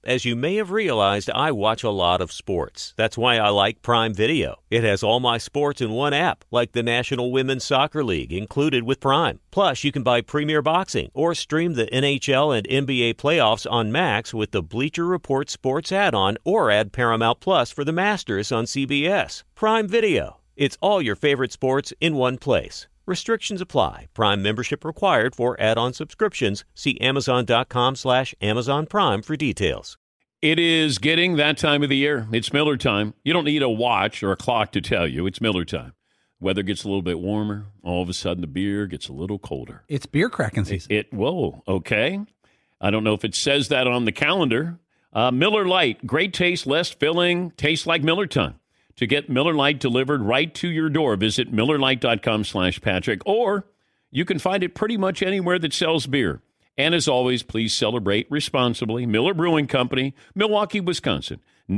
As you may have realized, I watch a lot of sports. That's why I like Prime Video. It has all my sports in one app, like the National Women's Soccer League, included with Prime. Plus, you can buy Premier Boxing or stream the NHL and NBA playoffs on Max with the Bleacher Report Sports add-on, or add Paramount Plus for the Masters on CBS. Prime Video. It's all your favorite sports in one place. Restrictions apply. Prime membership required for add-on subscriptions. See Amazon.com/Amazon Prime for details. It is getting that time of the year. It's Miller time. You don't need a watch or a clock to tell you. It's Miller time. Weather gets a little bit warmer. All of a sudden, the beer gets a little colder. It's beer cracking season. Whoa, okay. I don't know if it says that on the calendar. Miller Lite, great taste, less filling, tastes like Miller time. To get Miller Lite delivered right to your door, visit MillerLite.com/Patrick, or you can find it pretty much anywhere that sells beer. And as always, please celebrate responsibly. Miller Brewing Company, Milwaukee, Wisconsin.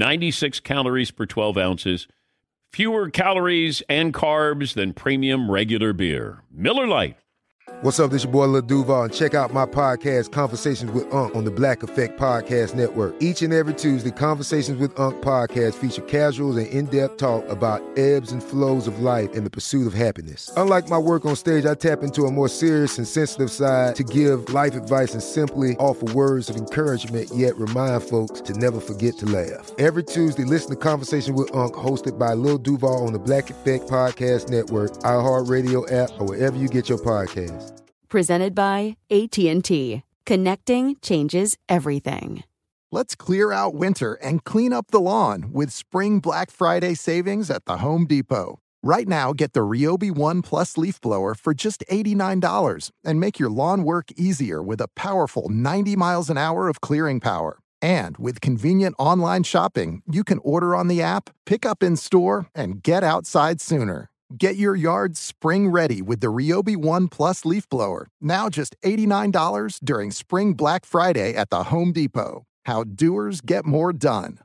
96 calories per 12 ounces. Fewer calories and carbs than premium regular beer. Miller Lite. What's up, this your boy Lil Duval, and check out my podcast, Conversations with Unc, on the Black Effect Podcast Network. Each and every Tuesday, Conversations with Unc podcast feature casual and in-depth talk about ebbs and flows of life and the pursuit of happiness. Unlike my work on stage, I tap into a more serious and sensitive side to give life advice and simply offer words of encouragement, yet remind folks to never forget to laugh. Every Tuesday, listen to Conversation with Unc, hosted by Lil Duval on the Black Effect Podcast Network, iHeartRadio app, or wherever you get your podcasts. Presented by AT&T. Connecting changes everything. Let's clear out winter and clean up the lawn with Spring Black Friday savings at the Home Depot. Right now, get the Ryobi One Plus leaf blower for just $89 and make your lawn work easier with a powerful 90 miles an hour of clearing power. And with convenient online shopping, you can order on the app, pick up in store, and get outside sooner. Get your yard spring ready with the Ryobi One Plus leaf blower. Now just $89 during Spring Black Friday at the Home Depot. How doers get more done.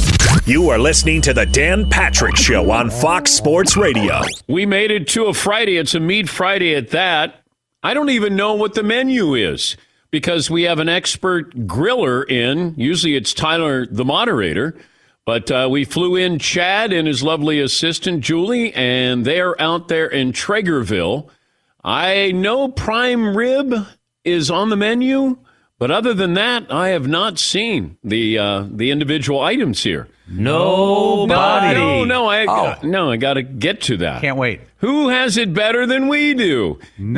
You are listening to the Dan Patrick Show on Fox Sports Radio. We made it to a Friday. It's a Meat Friday at that. I don't even know what the menu is because we have an expert griller in. Usually it's Tyler, the moderator. But we flew in Chad and his lovely assistant, Julie, and they're out there in Traegerville. I know prime rib is on the menu, but other than that, I have not seen the individual items here. Nobody. No, I got to get to that. Can't wait. Who has it better than we do?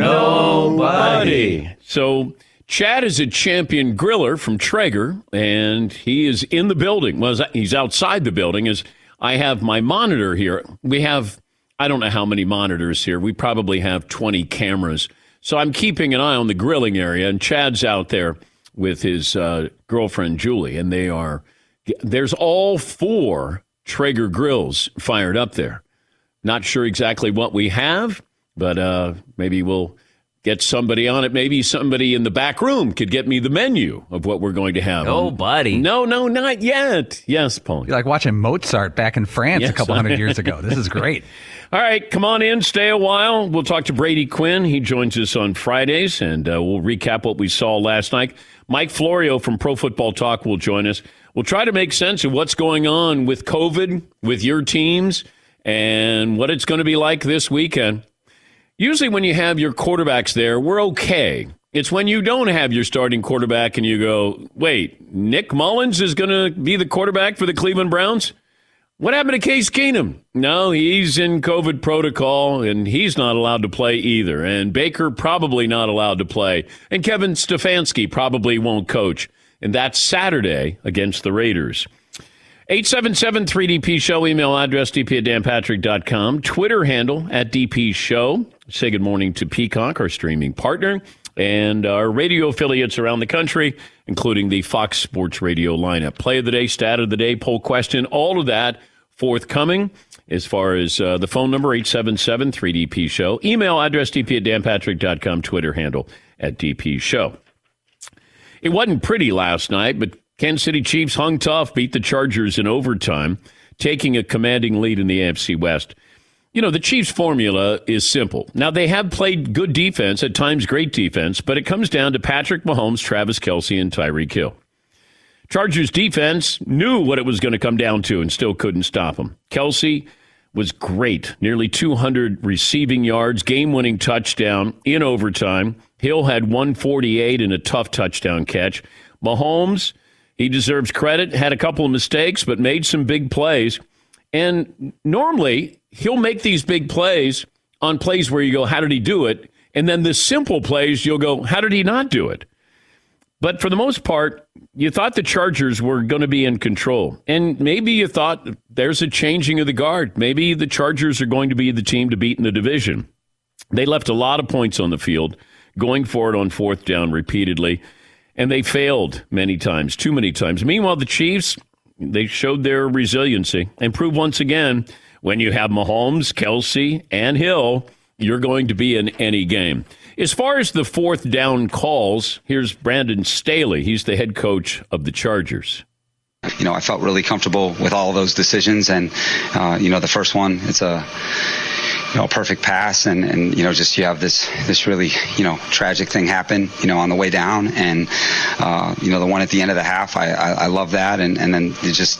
Nobody. So Chad is a champion griller from Traeger, and he is in the building. Well, he's outside the building. As I have my monitor here. We have, I don't know how many monitors here. We probably have 20 cameras. So I'm keeping an eye on the grilling area, and Chad's out there with his girlfriend, Julie, and there's all 4 Traeger grills fired up there. Not sure exactly what we have, but maybe we'll get somebody on it. Maybe somebody in the back room could get me the menu of what we're going to have. Nobody. No, not yet. Yes, Paul. You're like watching Mozart back in France a couple hundred years ago. This is great. All right, come on in. Stay a while. We'll talk to Brady Quinn. He joins us on Fridays, and we'll recap what we saw last night. Mike Florio from Pro Football Talk will join us. We'll try to make sense of what's going on with COVID, with your teams, and what it's going to be like this weekend. Usually when you have your quarterbacks there, we're okay. It's when you don't have your starting quarterback and you go, wait, Nick Mullins is going to be the quarterback for the Cleveland Browns? What happened to Case Keenum? No, he's in COVID protocol, and he's not allowed to play either. And Baker probably not allowed to play. And Kevin Stefanski probably won't coach. And that's Saturday against the Raiders. 877-3DP-SHOW, email address dp@danpatrick.com, Twitter handle @DP-SHOW. Say good morning to Peacock, our streaming partner, and our radio affiliates around the country, including the Fox Sports Radio lineup. Play of the day, stat of the day, poll question, all of that forthcoming. As far as the phone number, 877-3DP-SHOW, email address dp@danpatrick.com, Twitter handle @DP-SHOW. It wasn't pretty last night, but Kansas City Chiefs hung tough, beat the Chargers in overtime, taking a commanding lead in the AFC West. You know, the Chiefs' formula is simple. Now, they have played good defense, at times great defense, but it comes down to Patrick Mahomes, Travis Kelce, and Tyreek Hill. Chargers defense knew what it was going to come down to and still couldn't stop them. Kelce was great. Nearly 200 receiving yards, game-winning touchdown in overtime. Hill had 148 and a tough touchdown catch. Mahomes, he deserves credit, had a couple of mistakes, but made some big plays. And normally, he'll make these big plays on plays where you go, how did he do it? And then the simple plays, you'll go, how did he not do it? But for the most part, you thought the Chargers were going to be in control. And maybe you thought there's a changing of the guard. Maybe the Chargers are going to be the team to beat in the division. They left a lot of points on the field, going for it on fourth down repeatedly. And they failed many times, too many times. Meanwhile, the Chiefs, they showed their resiliency and proved once again, when you have Mahomes, Kelce, and Hill, you're going to be in any game. As far as the fourth down calls, here's Brandon Staley. He's the head coach of the Chargers. I felt really comfortable with all of those decisions. And, the first one, it's a perfect pass. And just you have this really, tragic thing happen, on the way down. And, the one at the end of the half, I love that. And then it just,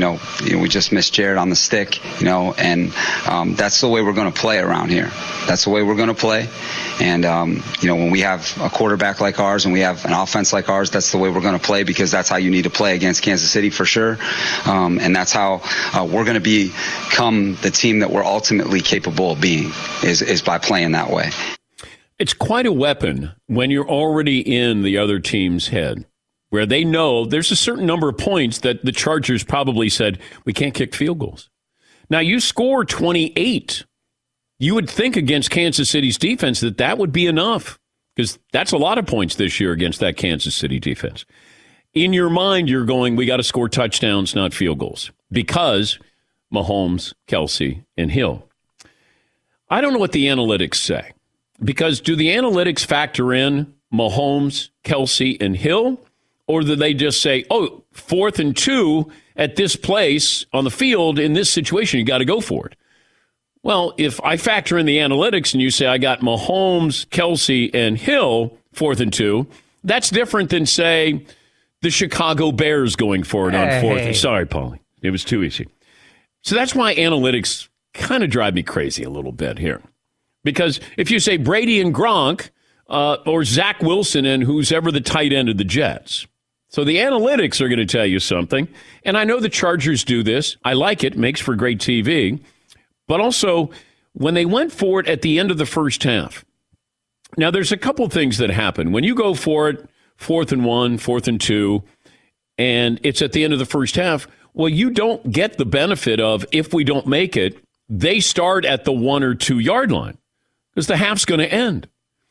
we just missed Jared on the stick, and that's the way we're going to play around here. That's the way we're going to play. And, when we have a quarterback like ours and we have an offense like ours, that's the way we're going to play, because that's how you need to play against Kansas City for sure. And that's how we're going to become the team that we're ultimately capable of being, is by playing that way. It's quite a weapon when you're already in the other team's head, where they know there's a certain number of points that the Chargers probably said, we can't kick field goals. Now, you score 28. You would think against Kansas City's defense that would be enough, because that's a lot of points this year against that Kansas City defense. In your mind, you're going, we got to score touchdowns, not field goals, because Mahomes, Kelce, and Hill. I don't know what the analytics say, because do the analytics factor in Mahomes, Kelce, and Hill, or do they just say, 4th and 2 at this place on the field in this situation, you got to go for it? Well, if I factor in the analytics and you say I got Mahomes, Kelce, and Hill, 4th and 2, that's different than, say, the Chicago Bears going for it on 4th. Sorry, Paulie. It was too easy. So that's why analytics kind of drive me crazy a little bit here. Because if you say Brady and Gronk or Zach Wilson and who's ever the tight end of the Jets, so the analytics are going to tell you something. And I know the Chargers do this. I like it. Makes for great TV. But also, when they went for it at the end of the first half, now there's a couple things that happen. When you go for it, 4th and 1, 4th and 2, and it's at the end of the first half, well, you don't get the benefit of, if we don't make it, they start at the 1 or 2 yard line, because the half's going to end.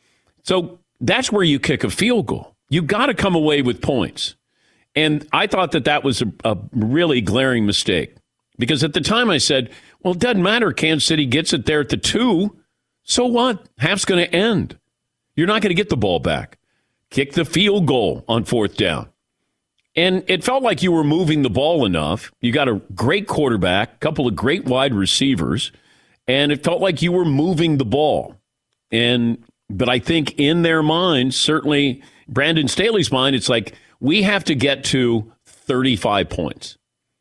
So that's where you kick a field goal. You got to come away with points. And I thought that was a really glaring mistake, because at the time I said, well, it doesn't matter. Kansas City gets it there at the 2. So what? Half's going to end. You're not going to get the ball back. Kick the field goal on 4th down. And it felt like you were moving the ball enough. You got a great quarterback, a couple of great wide receivers, and it felt like you were moving the ball. But I think in their minds, certainly Brandon Staley's mind, it's like, we have to get to 35 points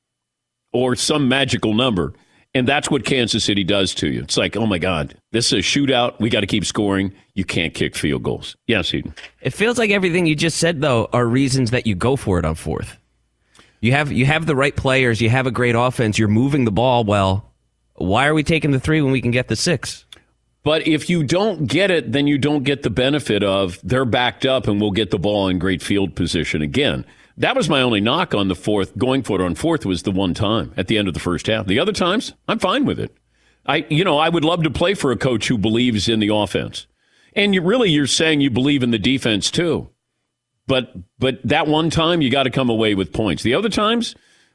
or some magical number. And that's what Kansas City does to you. It's like, oh, my God, this is a shootout. We got to keep scoring. You can't kick field goals. Yes, Eden. It feels like everything you just said, though, are reasons that you go for it on 4th. You have the right players. You have a great offense. You're moving the ball well. Why are we taking the 3 when we can get the 6? But if you don't get it, then you don't get the benefit of they're backed up and we'll get the ball in great field position again. That was my only knock on the 4th. Going for it on 4th was the one time at the end of the first half. The other times, I'm fine with it. I would love to play for a coach who believes in the offense. And you're saying you believe in the defense too. But that one time, you got to come away with points. The other times,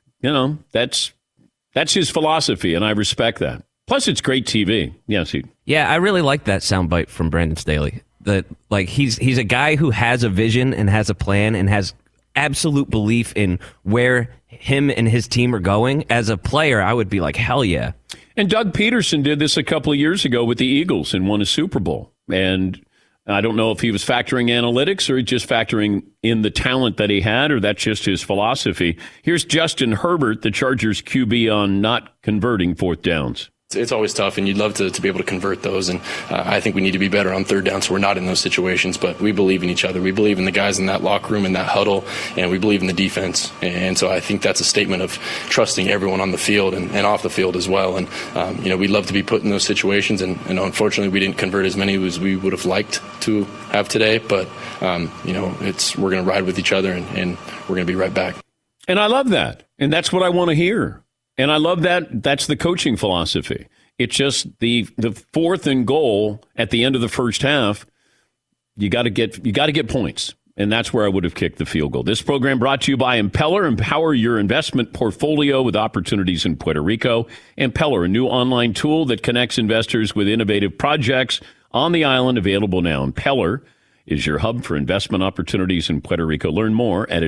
that's his philosophy, and I respect that. Plus, it's great TV. Yes, yeah, I really like that soundbite from Brandon Staley. That he's a guy who has a vision and has a plan and has absolute belief in where him and his team are going. As a player, I would be like, hell yeah. And Doug Peterson did this a couple of years ago with the Eagles and won a Super Bowl. And I don't know if he was factoring analytics or just factoring in the talent that he had, or that's just his philosophy. Here's Justin Herbert, the Chargers QB, on not converting fourth downs. It's always tough, and you'd love to be able to convert those. And I think we need to be better on third down so we're not in those situations. But we believe in each other. We believe in the guys in that locker room, in that huddle, and we believe in the defense. And so I think that's a statement of trusting everyone on the field and off the field as well. And, we'd love to be put in those situations. And unfortunately, we didn't convert as many as we would have liked to have today. But, we're going to ride with each other, and we're going to be right back. And I love that. And that's what I want to hear. And I love that. That's the coaching philosophy. It's just the fourth and goal at the end of the first half. You got to get points, and that's where I would have kicked the field goal. This program brought to you by Impeller. Empower your investment portfolio with opportunities in Puerto Rico. Impeller, a new online tool that connects investors with innovative projects on the island, available now. Impeller is your hub for investment opportunities in Puerto Rico. Learn more at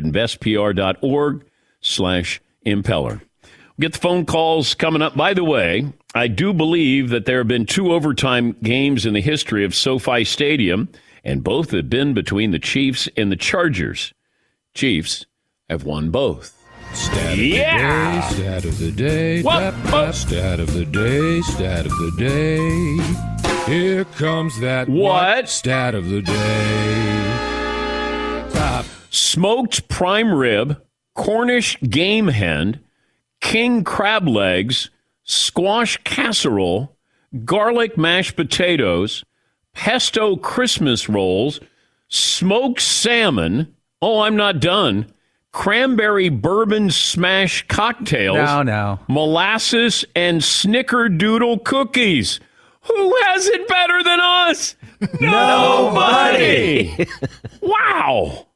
investpr.org/impeller. Get the phone calls coming up. By the way, I do believe that there have been 2 overtime games in the history of SoFi Stadium, and both have been between the Chiefs and the Chargers. Chiefs have won both. Stat of the day, stat of the day, what? Stat of the day, stat of the day. Here comes that what? Stat of the day. Top. Smoked prime rib, Cornish game hen, king crab legs, squash casserole, garlic mashed potatoes, pesto Christmas rolls, smoked salmon. Oh, I'm not done. Cranberry bourbon smash cocktails. No. Molasses and snickerdoodle cookies. Who has it better than us? Nobody. Wow.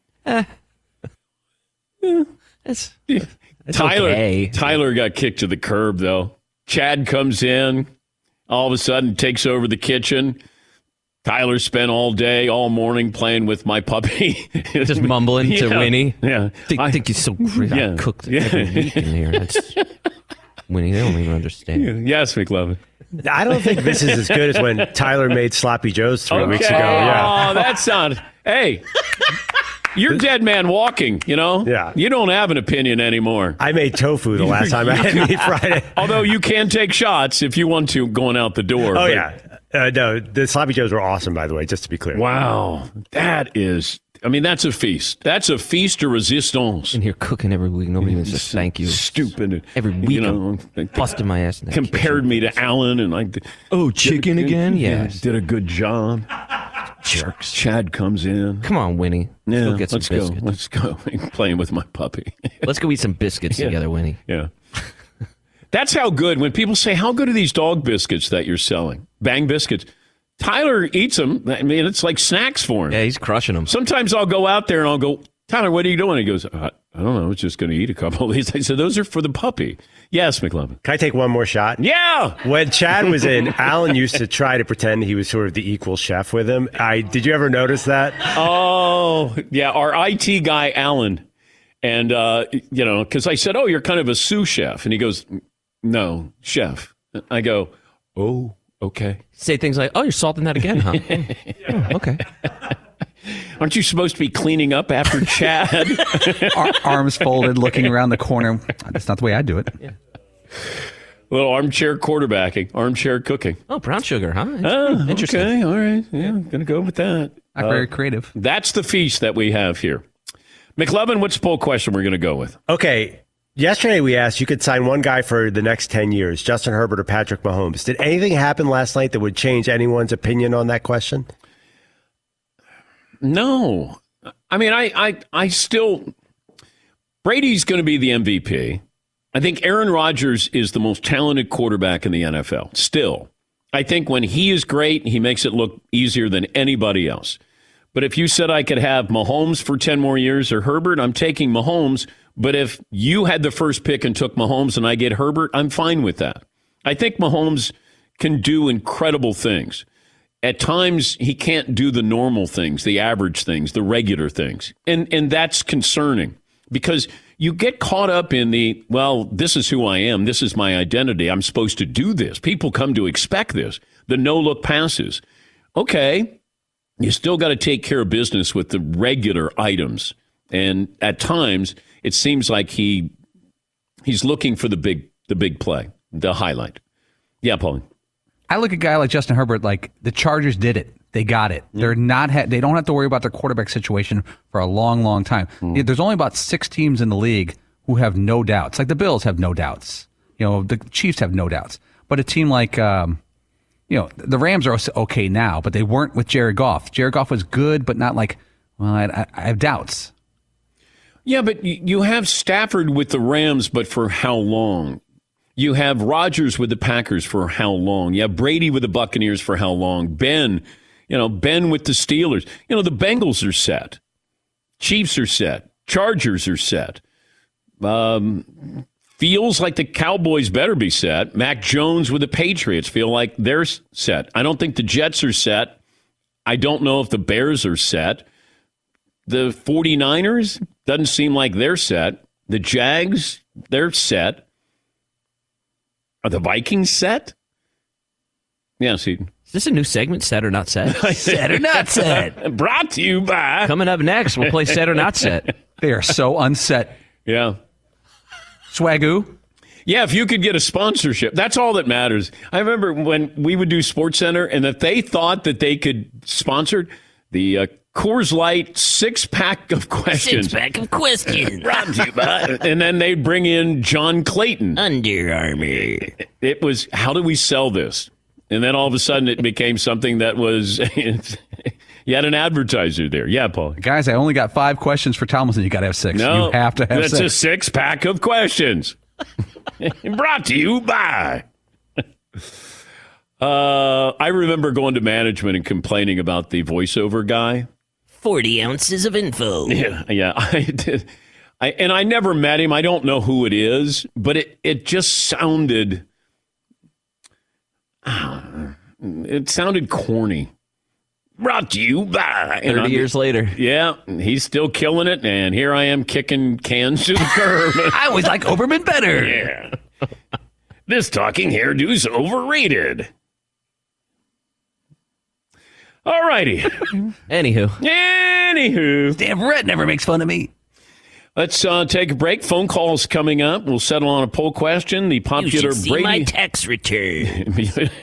Tyler got kicked to the curb, though. Chad comes in, all of a sudden takes over the kitchen. Tyler spent all day, all morning playing with my puppy. Just mumbling to Winnie. Yeah. I think you're so great. Yeah. I cooked every week in here. Winnie, they don't even understand. Yes, McLovin. I don't think this is as good as when Tyler made Sloppy Joe's 3 weeks ago. Yeah. Oh, that sounds... Hey... You're dead man walking, you know? Yeah. You don't have an opinion anymore. I made tofu the last time I had meat Friday. Although you can take shots if you want to going out the door. Oh, yeah. No, the Sloppy Joes were awesome, by the way, just to be clear. Wow. That's a feast. That's a feast de resistance. In here cooking every week. Nobody even says thank you. Stupid. Every week I'm busting my ass in that compared kitchen. me to Alan and chicken again? Yes. Did a good job. Jerks. Chad comes in. Come on, Winnie. Yeah, go get some biscuits. Let's go. Playing with my puppy. Let's go eat some biscuits together, Winnie. Yeah. That's how good. When people say, how good are these dog biscuits that you're selling? Bang biscuits. Tyler eats them. I mean, it's like snacks for him. Yeah, he's crushing them. Sometimes I'll go out there and I'll go, Tyler, what are you doing? He goes, I don't know. I was just going to eat a couple of these. I said, those are for the puppy. Yes, McLovin. Can I take one more shot? Yeah. When Chad was in, Alan used to try to pretend he was sort of the equal chef with him. Did you ever notice that? Oh, yeah. Our IT guy, Alan. And, because I said, oh, you're kind of a sous chef. And he goes, no, chef. I go, oh, okay. Say things like, oh, you're salting that again, huh? Oh, okay. Aren't you supposed to be cleaning up after Chad? Arms folded, looking around the corner. That's not the way I do it. Yeah. A little armchair quarterbacking, armchair cooking. Oh, brown sugar, huh? Interesting. Okay, all right. Yeah, I'm going to go with that. Not very creative. That's the feast that we have here. McLovin, what's the poll question we're going to go with? Okay. Yesterday we asked you could sign one guy for the next 10 years, Justin Herbert or Patrick Mahomes. Did anything happen last night that would change anyone's opinion on that question? No. I mean, I still... Brady's going to be the MVP. I think Aaron Rodgers is the most talented quarterback in the NFL. Still. I think when he is great, he makes it look easier than anybody else. But if you said I could have Mahomes for 10 more years or Herbert, I'm taking Mahomes. But if you had the first pick and took Mahomes and I get Herbert, I'm fine with that. I think Mahomes can do incredible things. At times, he can't do the normal things, the average things, the regular things. And that's concerning because you get caught up in the, well, this is who I am. This is my identity. I'm supposed to do this. People come to expect this. The no-look passes. Okay, you still got to take care of business with the regular items. And at times, it seems like he's looking for the big play, the highlight. Yeah, Paulie. I look at a guy like Justin Herbert, like the Chargers did it. They got it. They're not. They don't have to worry about their quarterback situation for a long, long time. There's only about 6 teams in the league who have no doubts. Like the Bills have no doubts. The Chiefs have no doubts. But a team like, the Rams are okay now, but they weren't with Jared Goff. Jared Goff was good, but not like, well, I have doubts. Yeah, but you have Stafford with the Rams, but for how long? You have Rodgers with the Packers for how long? You have Brady with the Buccaneers for how long? Ben with the Steelers. The Bengals are set. Chiefs are set. Chargers are set. Feels like the Cowboys better be set. Mac Jones with the Patriots feel like they're set. I don't think the Jets are set. I don't know if the Bears are set. The 49ers doesn't seem like they're set. The Jags, they're set. Are the Vikings set? Yeah, see. Is this a new segment, set or not set? Set or not set. Brought to you by. Coming up next, we'll play set or not set. They are so unset. Yeah. Swagoo. Yeah, if you could get a sponsorship, that's all that matters. I remember when we would do SportsCenter, and if they thought that they could sponsor the Coors Light 6-pack of questions. 6-pack of questions. Brought to you by. And then they'd bring in John Clayton. Under Armour. It was, how do we sell this? And then all of a sudden it became something that was, you had an advertiser there. Yeah, Paul. Guys, I only got 5 questions for Tomlinson. You got to have 6. No, you have to have 6. That's a 6-pack of questions. Brought to you by. I remember going to management and complaining about the voiceover guy. 40 ounces of info. Yeah, I did. And I never met him. I don't know who it is, but it just sounded. It sounded corny. Brought to you by 30 years later. Yeah, he's still killing it, and here I am kicking cans to the curb. I always like Oberman better. Yeah. This talking hairdo's overrated. All righty. Anywho. Damn, Red never makes fun of me. Let's take a break. Phone calls coming up. We'll settle on a poll question. The popular you should see Brady. My tax return.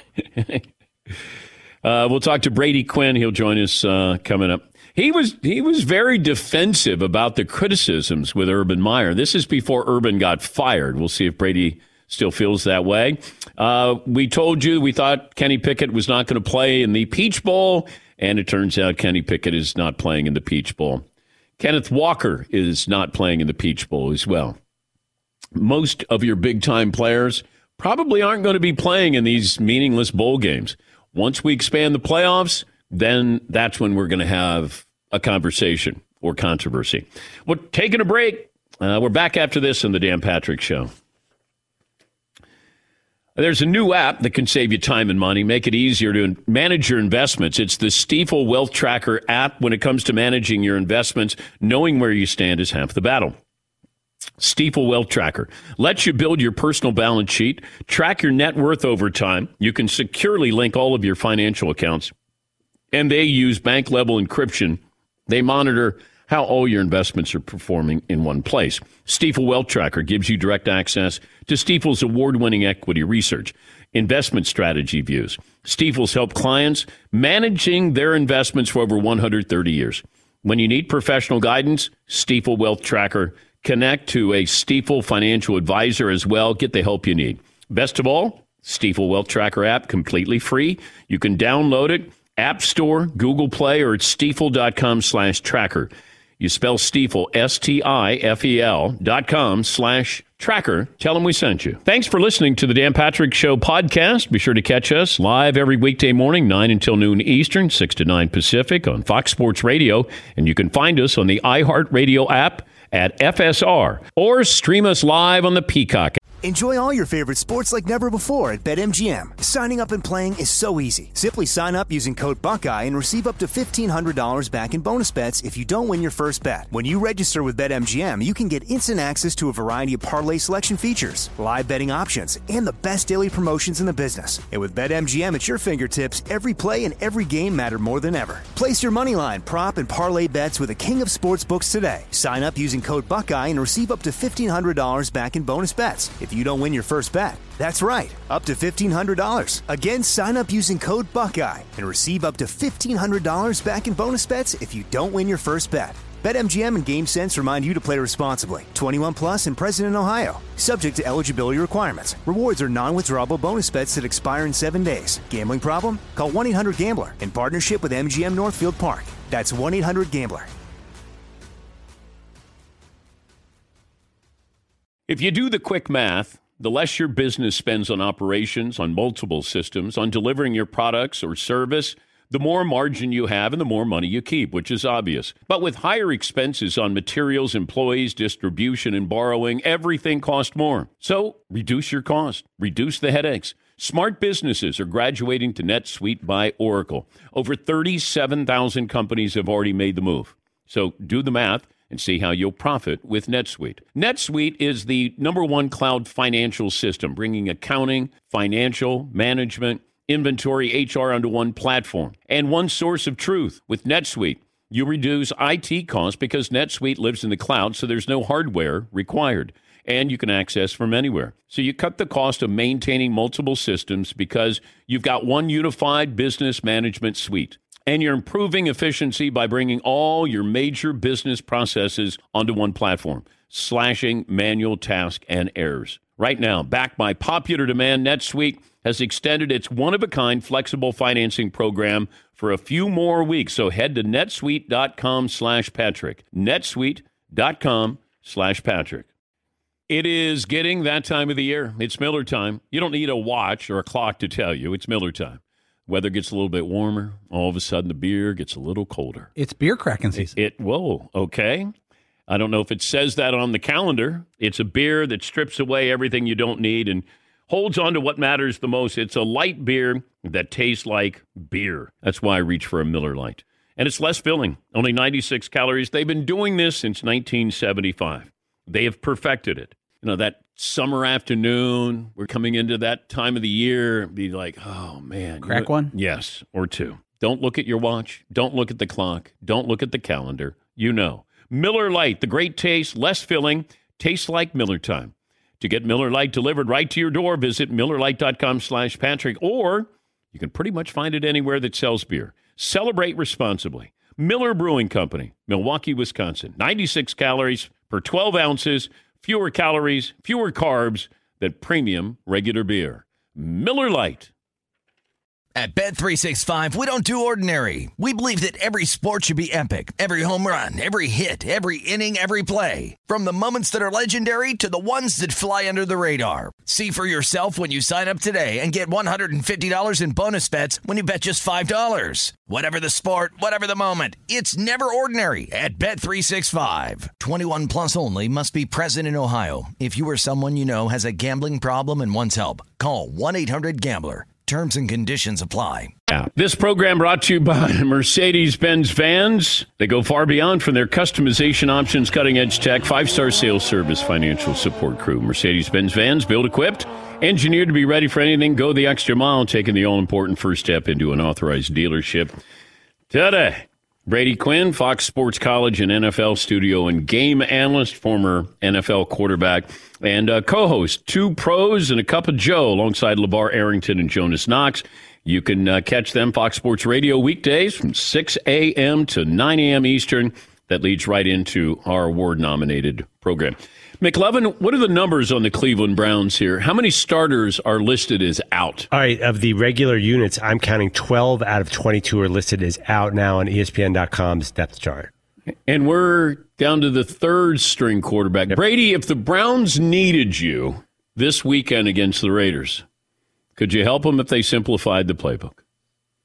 We'll talk to Brady Quinn. He'll join us coming up. He was very defensive about the criticisms with Urban Meyer. This is before Urban got fired. We'll see if Brady still feels that way. We told you we thought Kenny Pickett was not going to play in the Peach Bowl, and it turns out Kenny Pickett is not playing in the Peach Bowl. Kenneth Walker is not playing in the Peach Bowl as well. Most of your big-time players probably aren't going to be playing in these meaningless bowl games. Once we expand the playoffs, then that's when we're going to have a conversation or controversy. We're taking a break. We're back after this on the Dan Patrick Show. There's a new app that can save you time and money, make it easier to manage your investments. It's the Stifel Wealth Tracker app. When it comes to managing your investments, knowing where you stand is half the battle. Stifel Wealth Tracker lets you build your personal balance sheet, track your net worth over time. You can securely link all of your financial accounts, and they use bank-level encryption. They monitor how all your investments are performing in one place. Stifel Wealth Tracker gives you direct access to Stifel's award-winning equity research, investment strategy views. Stifel's helped clients managing their investments for over 130 years. When you need professional guidance, Stifel Wealth Tracker. Connect to a Stifel financial advisor as well. Get the help you need. Best of all, Stifel Wealth Tracker app, completely free. You can download it, App Store, Google Play, or at stifel.com/tracker. You spell Stifel, STIFEL.com/tracker. Tell them we sent you. Thanks for listening to the Dan Patrick Show podcast. Be sure to catch us live every weekday morning, 9 until noon Eastern, 6 to 9 Pacific on Fox Sports Radio. And you can find us on the iHeartRadio app at FSR or stream us live on the Peacock. Enjoy all your favorite sports like never before at BetMGM. Signing up and playing is so easy. Simply sign up using code Buckeye and receive up to $1,500 back in bonus bets if you don't win your first bet. When you register with BetMGM, you can get instant access to a variety of parlay selection features, live betting options, and the best daily promotions in the business. And with BetMGM at your fingertips, every play and every game matter more than ever. Place your moneyline, prop, and parlay bets with the king of sportsbooks today. Sign up using code Buckeye and receive up to $1,500 back in bonus bets if you don't win your first bet. That's right, up to $1,500. Again, sign up using code Buckeye and receive up to $1,500 back in bonus bets if you don't win your first bet. BetMGM and GameSense remind you to play responsibly. 21 plus and present in Ohio. Subject to eligibility requirements. Rewards are non-withdrawable bonus bets that expire in 7 days. Gambling problem? Call 1-800-GAMBLER in partnership with MGM Northfield Park. That's 1-800-GAMBLER. If you do the quick math, the less your business spends on operations, on multiple systems, on delivering your products or service, the more margin you have and the more money you keep, which is obvious. But with higher expenses on materials, employees, distribution, and borrowing, everything costs more. So reduce your cost, reduce the headaches. Smart businesses are graduating to NetSuite by Oracle. Over 37,000 companies have already made the move. So do the math and see how you'll profit with NetSuite. NetSuite is the #1 cloud financial system, bringing accounting, financial, management, inventory, HR onto one platform and one source of truth. With NetSuite, you reduce IT costs because NetSuite lives in the cloud, so there's no hardware required, and you can access from anywhere. So you cut the cost of maintaining multiple systems because you've got one unified business management suite. And you're improving efficiency by bringing all your major business processes onto one platform, slashing manual tasks and errors. Right now, backed by popular demand, NetSuite has extended its one-of-a-kind flexible financing program for a few more weeks. So head to netsuite.com/Patrick. netsuite.com/Patrick. It is getting that time of the year. It's Miller time. You don't need a watch or a clock to tell you. It's Miller time. Weather gets a little bit warmer. All of a sudden, the beer gets a little colder. It's beer cracking season. Whoa, okay. I don't know if it says that on the calendar. It's a beer that strips away everything you don't need and holds on to what matters the most. It's a light beer that tastes like beer. That's why I reach for a Miller Lite. And it's less filling, only 96 calories. They've been doing this since 1975. They have perfected it. You know, that summer afternoon, we're coming into that time of the year, be like, oh, man. Crack one? Yes, or two. Don't look at your watch. Don't look at the clock. Don't look at the calendar. You know. Miller Lite, the great taste, less filling, tastes like Miller time. To get Miller Lite delivered right to your door, visit MillerLite.com/Patrick, or you can pretty much find it anywhere that sells beer. Celebrate responsibly. Miller Brewing Company, Milwaukee, Wisconsin. 96 calories per 12 ounces. Fewer calories, fewer carbs than premium regular beer. Miller Lite. At Bet365, we don't do ordinary. We believe that every sport should be epic. Every home run, every hit, every inning, every play. From the moments that are legendary to the ones that fly under the radar. See for yourself when you sign up today and get $150 in bonus bets when you bet just $5. Whatever the sport, whatever the moment, it's never ordinary at Bet365. 21 plus only. Must be present in Ohio. If you or someone you know has a gambling problem and wants help, call 1-800-GAMBLER. Terms and conditions apply. This program brought to you by Mercedes-Benz Vans. They go far beyond from their customization options, cutting-edge tech, 5-star sales service, financial support crew. Mercedes-Benz Vans, built, equipped, engineered to be ready for anything. Go the extra mile, taking the all-important first step into an authorized dealership. Today, Brady Quinn, Fox Sports College and NFL studio and game analyst, former NFL quarterback, and co-host, Two Pros and a Cup of Joe, alongside LeVar Arrington and Jonas Knox. You can catch them Fox Sports Radio weekdays from 6 a.m. to 9 a.m. Eastern. That leads right into our award-nominated program. McLovin, what are the numbers on the Cleveland Browns here? How many starters are listed as out? All right, of the regular units, I'm counting 12 out of 22 are listed as out now on ESPN.com's depth chart. And we're down to the third-string quarterback. Yep. Brady, if the Browns needed you this weekend against the Raiders, could you help them if they simplified the playbook?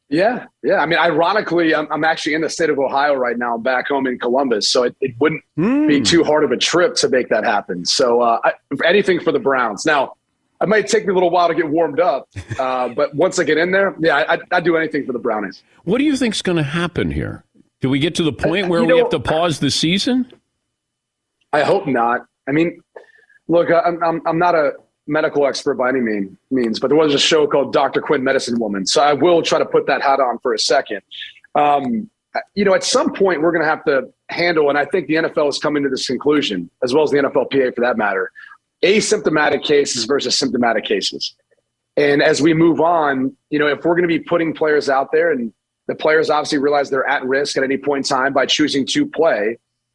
Yeah. I mean, ironically, I'm actually in the state of Ohio right now, back home in Columbus, so it wouldn't be too hard of a trip to make that happen. So anything for the Browns. Now, it might take me a little while to get warmed up, but once I get in there, I'd do anything for the Brownies. What do you think's going to happen here? Do we get to the point where we have to pause the season? I hope not. I mean, look, I'm not a medical expert by any means, but there was a show called Dr. Quinn, Medicine Woman. So I will try to put that hat on for a second. At some point we're going to have to handle, and I think the NFL is coming to this conclusion, as well as the NFLPA for that matter, asymptomatic cases versus symptomatic cases. And as we move on, if we're going to be putting players out there, and the players obviously realize they're at risk at any point in time by choosing to play,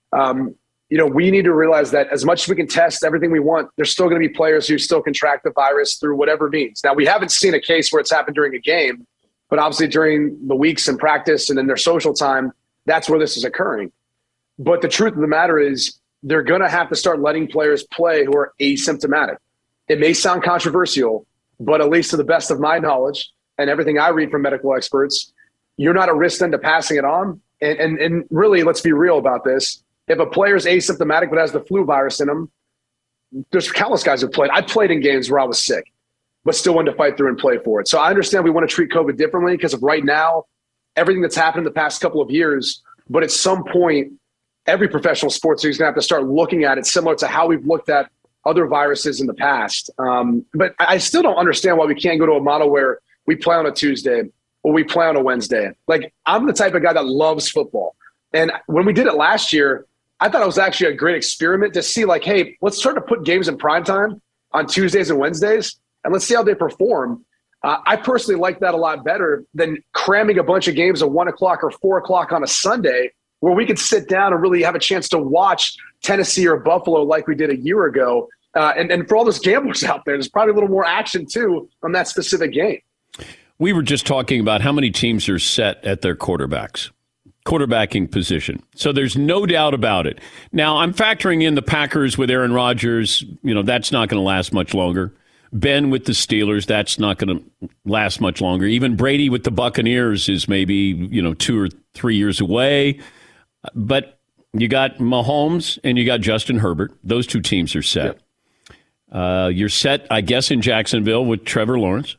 we need to realize that as much as we can test everything we want, there's still going to be players who still contract the virus through whatever means. Now, we haven't seen a case where it's happened during a game, but obviously during the weeks in practice and in their social time, that's where this is occurring. But the truth of the matter is they're going to have to start letting players play who are asymptomatic. It may sound controversial, but at least to the best of my knowledge and everything I read from medical experts, you're not at risk then to passing it on. And really, let's be real about this. If a player is asymptomatic but has the flu virus in him, there's countless guys who played. I played in games where I was sick, but still wanted to fight through and play for it. So I understand we want to treat COVID differently because of right now, everything that's happened in the past couple of years. But at some point, every professional sports league is going to have to start looking at it similar to how we've looked at other viruses in the past. But I still don't understand why we can't go to a model where we play on a Tuesday or we play on a Wednesday. Like, I'm the type of guy that loves football. And when we did it last year, I thought it was actually a great experiment to see, like, hey, let's start to put games in primetime on Tuesdays and Wednesdays, and let's see how they perform. I personally like that a lot better than cramming a bunch of games at 1 o'clock or 4 o'clock on a Sunday where we could sit down and really have a chance to watch Tennessee or Buffalo like we did a year ago. And for all those gamblers out there, there's probably a little more action, too, on that specific game. We were just talking about how many teams are set at their quarterbacking position. So there's no doubt about it. Now, I'm factoring in the Packers with Aaron Rodgers. That's not going to last much longer. Ben with the Steelers, that's not going to last much longer. Even Brady with the Buccaneers is maybe, 2 or 3 years away. But you got Mahomes and you got Justin Herbert. Those two teams are set. Yep. You're set, I guess, in Jacksonville with Trevor Lawrence.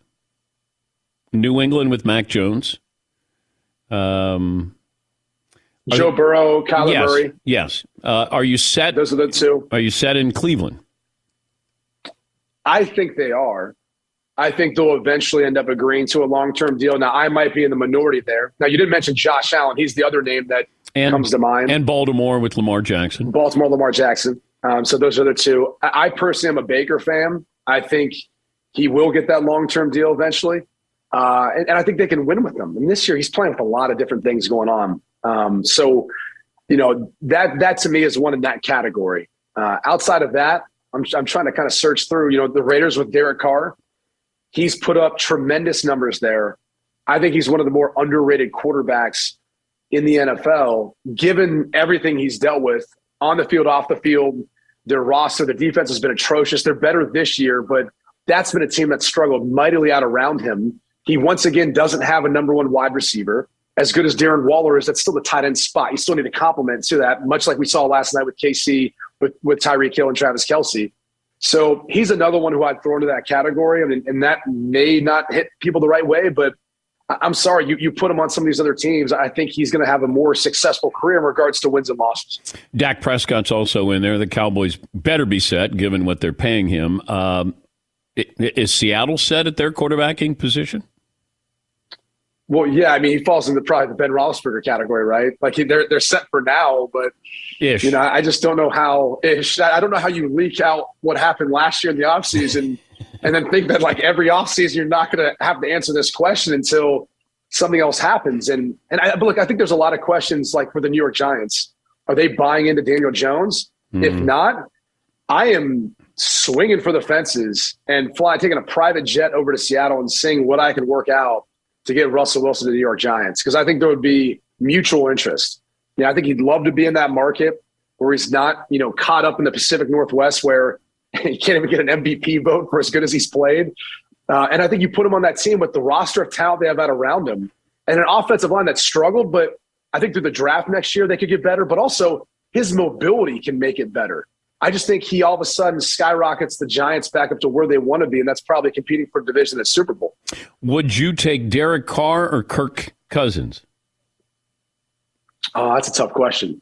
New England with Mac Jones. Joe Burrow, Kyler Murray. Yes. Are you set? Those are the two. Are you set in Cleveland? I think they are. I think they'll eventually end up agreeing to a long-term deal. Now, I might be in the minority there. Now, you didn't mention Josh Allen. He's the other name that comes to mind. And Baltimore with Lamar Jackson. Baltimore, Lamar Jackson. So those are the two. I personally am a Baker fan. I think he will get that long-term deal eventually. And I think they can win with him. And this year, he's playing with a lot of different things going on. That to me is one in that category. Outside of that, I'm trying to kind of search through, the Raiders with Derek Carr. He's put up tremendous numbers there. I think he's one of the more underrated quarterbacks in the NFL, given everything he's dealt with on the field, off the field. Their roster, the defense has been atrocious. They're better this year, but that's been a team that struggled mightily out around him. He once again doesn't have a number one wide receiver. As good as Darren Waller is, that's still the tight end spot. You still need a compliment to that, much like we saw last night with KC, with Tyreek Hill and Travis Kelce. So he's another one who I'd throw into that category. I mean, and that may not hit people the right way, but I'm sorry, you put him on some of these other teams. I think he's going to have a more successful career in regards to wins and losses. Dak Prescott's also in there. The Cowboys better be set, given what they're paying him. Is Seattle set at their quarterbacking position? Well, yeah, I mean, he falls into probably the Ben Roethlisberger category, right? Like they're set for now, but I just don't know how. I don't know how you leak out what happened last year in the offseason and then think that like every offseason you're not going to have to answer this question until something else happens. But look, I think there's a lot of questions like for the New York Giants. Are they buying into Daniel Jones? If not, I am swinging for the fences and taking a private jet over to Seattle and seeing what I can work out to get Russell Wilson to the New York Giants, because I think there would be mutual interest. I think he'd love to be in that market where he's not, caught up in the Pacific Northwest where he can't even get an MVP vote for as good as he's played. And I think you put him on that team with the roster of talent they have out around him. and an offensive line that struggled, but I think through the draft next year they could get better, but also his mobility can make it better. I just think he all of a sudden skyrockets the Giants back up to where they want to be, and that's probably competing for division at Super Bowl. Would you take Derek Carr or Kirk Cousins? Oh, that's a tough question.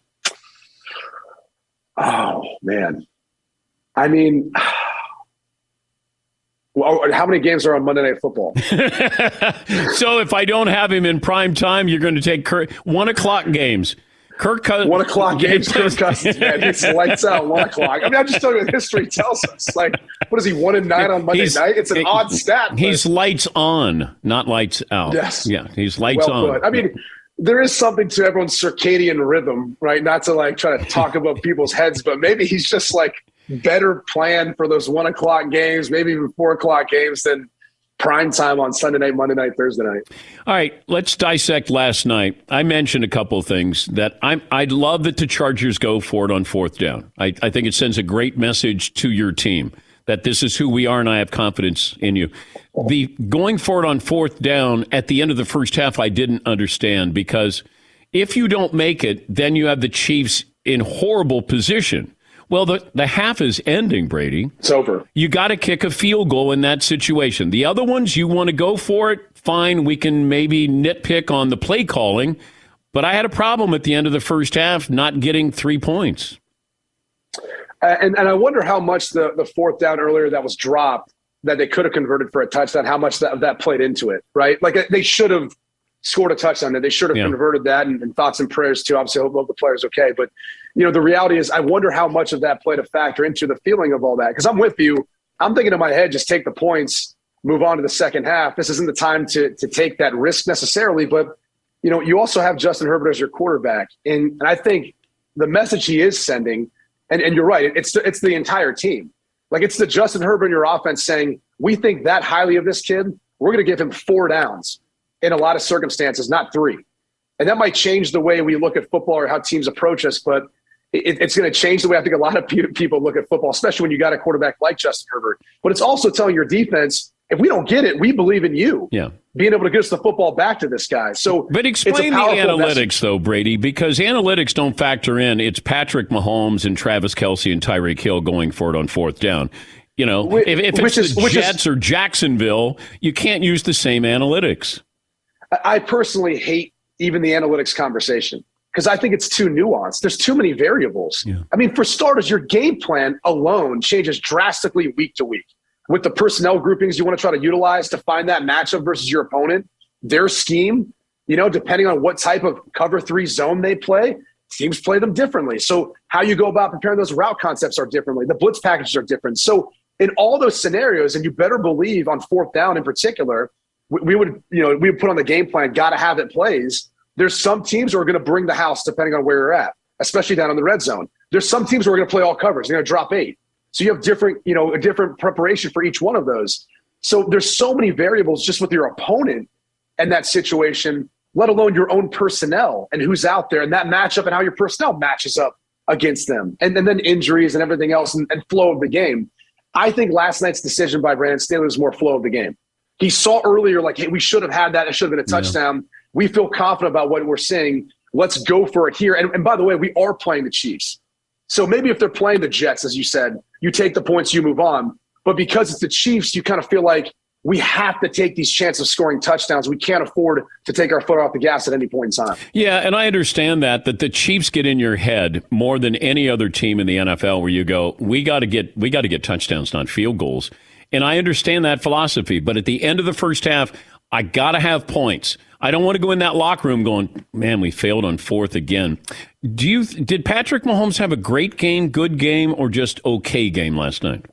Oh, man. I mean, well, how many games are on Monday Night Football? So if I don't have him in prime time, you're going to take Kirk. 1 o'clock games. Kirk Cousins. 1 o'clock games, Kirk Cousins, man. He's lights out 1 o'clock. I mean, I'm just telling you what history tells us. Like, what is he, 1-9 on Monday night? It's an odd stat. But He's lights on, not lights out. Yes. Yeah, he's lights well on. Put. I mean, there is something to everyone's circadian rhythm, right? Not to like try to talk about people's heads, but maybe he's just like better planned for those 1 o'clock games, maybe even 4 o'clock games than prime time on Sunday night, Monday night, Thursday night. All right, let's dissect last night. I mentioned a couple of things that I'd love that the Chargers go for it on 4th down. I think it sends a great message to your team that this is who we are and I have confidence in you. The going for it on 4th down at the end of the first half, I didn't understand, because if you don't make it, then you have the Chiefs in horrible position. Well, the half is ending, Brady. It's over. You got to kick a field goal in that situation. The other ones, you want to go for it, fine. We can maybe nitpick on the play calling. But I had a problem at the end of the first half not getting 3 points. And I wonder how much the 4th down earlier that was dropped that they could have converted for a touchdown, how much that played into it, right? Like they should have scored a touchdown there. They should have converted that, and thoughts and prayers too. Obviously, I hope the player's okay. But, you know, the reality is I wonder how much of that played a factor into the feeling of all that. Because I'm with you. I'm thinking in my head, just take the points, move on to the second half. This isn't the time to take that risk necessarily. But, you know, you also have Justin Herbert as your quarterback. And I think the message he is sending, and you're right, it's the entire team. Like, it's the Justin Herbert in your offense saying, we think that highly of this kid. We're going to give him 4 downs in a lot of circumstances, not 3. And that might change the way we look at football or how teams approach us, but it's going to change the way I think a lot of people look at football, especially when you got a quarterback like Justin Herbert. But it's also telling your defense, if we don't get it, we believe in you. Yeah. Being able to get us the football back to this guy. So, but explain the analytics, though, Brady, because analytics don't factor in. It's Patrick Mahomes and Travis Kelce and Tyreek Hill going for it on 4th down. You know, if it's the Jets or Jacksonville, you can't use the same analytics. I personally hate even the analytics conversation because I think it's too nuanced. There's too many variables. Yeah. I mean, for starters, your game plan alone changes drastically week to week. With the personnel groupings you want to try to utilize to find that matchup versus your opponent, their scheme, you know, depending on what type of cover 3 zone they play, teams play them differently. So how you go about preparing those route concepts are differently. The blitz packages are different. So in all those scenarios, and you better believe on 4th down in particular, we would put on the game plan, got to have it plays. There's some teams who are going to bring the house depending on where you're at, especially down in the red zone. There's some teams who are going to play all coverage. They're going to drop 8. So you have a different preparation for each one of those. So there's so many variables just with your opponent and that situation, let alone your own personnel and who's out there and that matchup and how your personnel matches up against them. And then injuries and everything else and flow of the game. I think last night's decision by Brandon Staley was more flow of the game. He saw earlier, like, hey, we should have had that. It should have been a touchdown. Yeah. We feel confident about what we're seeing. Let's go for it here. And by the way, we are playing the Chiefs. So maybe if they're playing the Jets, as you said, you take the points, you move on. But because it's the Chiefs, you kind of feel like we have to take these chances of scoring touchdowns. We can't afford to take our foot off the gas at any point in time. Yeah, and I understand that the Chiefs get in your head more than any other team in the NFL where you go, we got to get touchdowns, not field goals. And I understand that philosophy. But at the end of the first half, I got to have points. I don't want to go in that locker room going, man, we failed on 4th again. Did Patrick Mahomes have a great game, good game, or just okay game last night?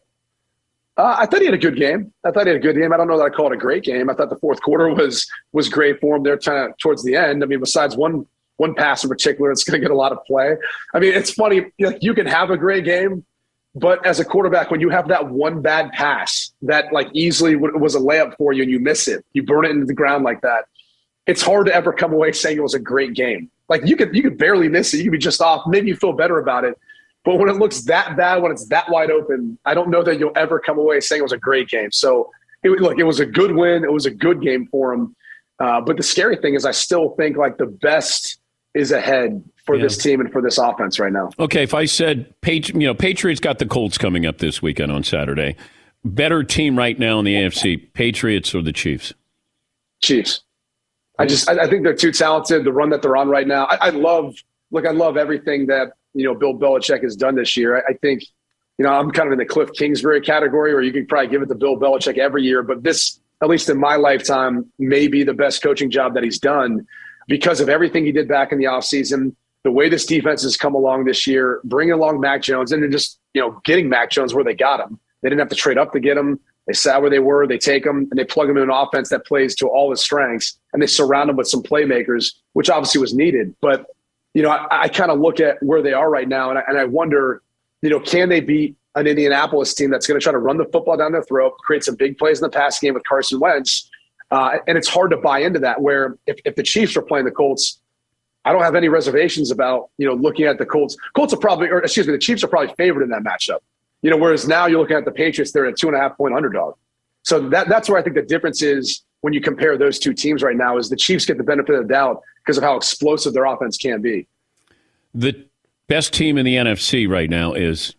I thought he had a good game. I don't know that I call it a great game. I thought the 4th quarter was great for him there towards the end. I mean, besides one pass in particular, it's going to get a lot of play. I mean, it's funny. You can have a great game, but as a quarterback, when you have that one bad pass that like easily was a layup for you and you miss it, you burn it into the ground like that, it's hard to ever come away saying it was a great game. Like you could barely miss it. You could be just off. Maybe you feel better about it. But when it looks that bad, when it's that wide open, I don't know that you'll ever come away saying it was a great game. So, it was a good win. It was a good game for him. But the scary thing is I still think like the best is ahead for this team and for this offense right now. Okay, if I said, Patriots got the Colts coming up this weekend on Saturday. Better team right now in the AFC, Patriots or the Chiefs? Chiefs. I think they're too talented. The run that they're on right now, I love everything that Bill Belichick has done this year. I think I'm kind of in the Cliff Kingsbury category, where you could probably give it to Bill Belichick every year, but this, at least in my lifetime, may be the best coaching job that he's done because of everything he did back in the offseason, the way this defense has come along this year, bringing along Mac Jones, and then just getting Mac Jones where they got him. They didn't have to trade up to get him. They sat where they were. They take him and they plug him in an offense that plays to all his strengths, and they surround him with some playmakers, which obviously was needed. But I kind of look at where they are right now, and I wonder, can they beat an Indianapolis team that's going to try to run the football down their throat, create some big plays in the pass game with Carson Wentz? And it's hard to buy into that, where if the Chiefs are playing the Colts, I don't have any reservations about, looking at the Colts. The Chiefs are probably favored in that matchup. Whereas now you're looking at the Patriots, they're a 2.5-point underdog. So that's where I think the difference is when you compare those two teams right now, is the Chiefs get the benefit of the doubt because of how explosive their offense can be. The best team in the NFC right now is?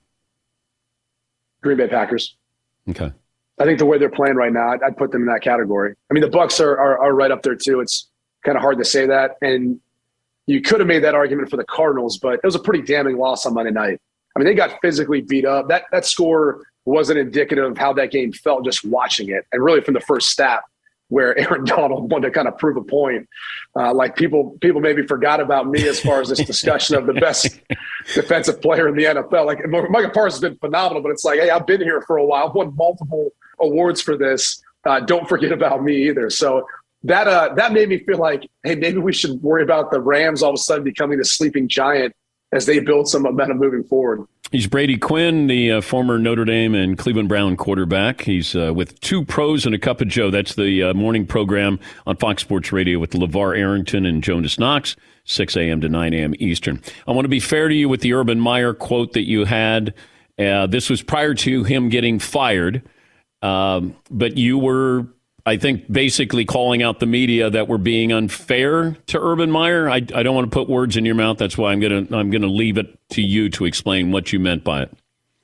Green Bay Packers. Okay. I think the way they're playing right now, I'd put them in that category. I mean, the Bucs are right up there too. It's kind of hard to say that. And you could have made that argument for the Cardinals, but it was a pretty damning loss on Monday night. I mean, they got physically beat up. That score wasn't indicative of how that game felt just watching it. And really from the first snap, where Aaron Donald wanted to kind of prove a point. Like people maybe forgot about me as far as this discussion of the best defensive player in the NFL. Like Micah Parsons has been phenomenal, but it's like, hey, I've been here for a while. I've won multiple awards for this. Don't forget about me either. So that made me feel like, hey, maybe we should worry about the Rams all of a sudden becoming the sleeping giant as they build some momentum moving forward. He's Brady Quinn, the former Notre Dame and Cleveland Brown quarterback. He's with Two Pros and a Cup of Joe. That's the morning program on Fox Sports Radio with LeVar Arrington and Jonas Knox, 6 a.m. to 9 a.m. Eastern. I want to be fair to you with the Urban Meyer quote that you had. This was prior to him getting fired, but you were, I think, basically calling out the media that were being unfair to Urban Meyer. I don't want to put words in your mouth. That's why I'm gonna leave it to you to explain what you meant by it.